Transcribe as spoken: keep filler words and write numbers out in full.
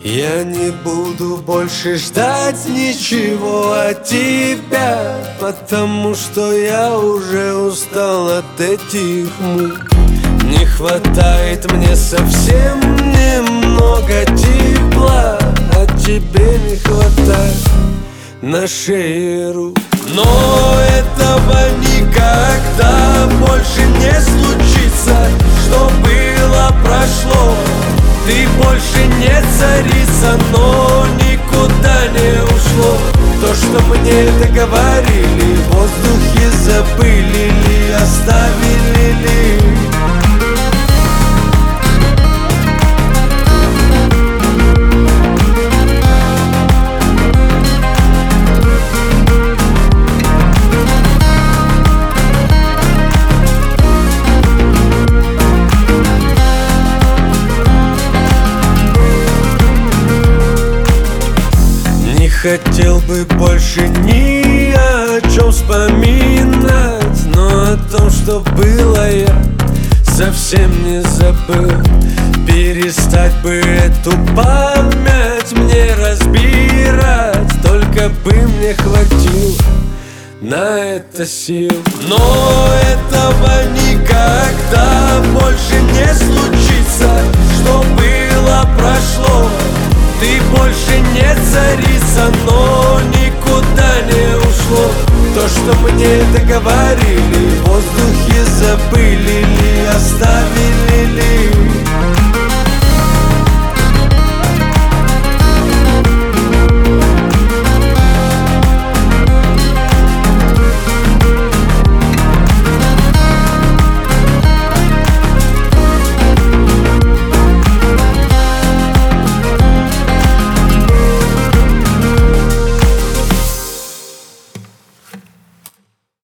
Я не буду больше ждать ничего от тебя, потому что я уже устал от этих мук. Не хватает мне совсем немного тепла, а тебе не хватает на шее рук. Но этого никогда больше не случится. Что было, прошло. Ты больше не царица, но никуда не ушло. То, что мне договорили, в воздухе запылили, оставили ли. Хотел бы больше ни о чем вспоминать, но о том, что было, я совсем не забыл. Перестать бы эту память мне разбирать, только бы мне хватило на это сил. Но этого никогда больше не случится. Что было, прошло. Ты больше не царица, но никуда не ушло. То, что мне договорили, в воздухе запылили, оставили.